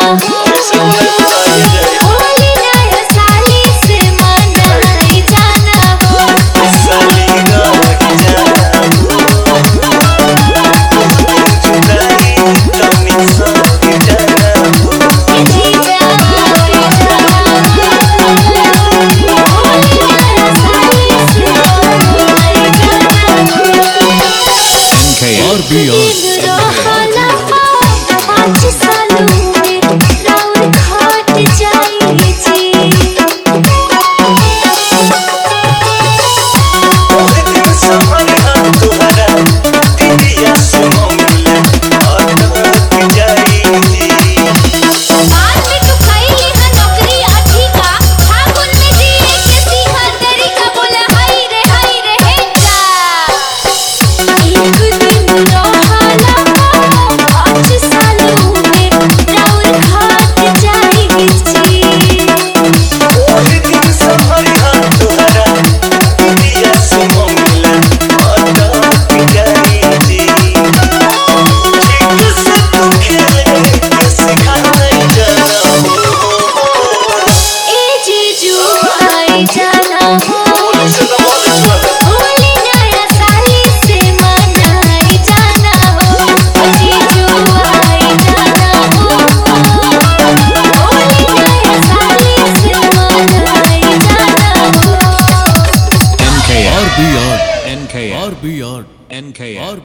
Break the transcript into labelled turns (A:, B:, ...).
A: हो, होली नया साली से मनाई जाना हो। जीजा आई जाना हो, होली नया साली से मनाई जाना हो।
B: NKRBR
A: रहला 5 सालों में राउर घाट जाई जी। बाद में तू खइली ह नौकरी अधिका, फागुन में जिए के सीखल तरीका, बोला हाय रे हे जा। एक दिन रहला 5 सालों में राउर घाट जाई जी। ए जीजू आई जाना हो, होली नया साली से मनाई जाना हो। जीजू आई जाना हो, होली नया साली से मनाई जाना हो।
B: NKRBR NKRBR NKR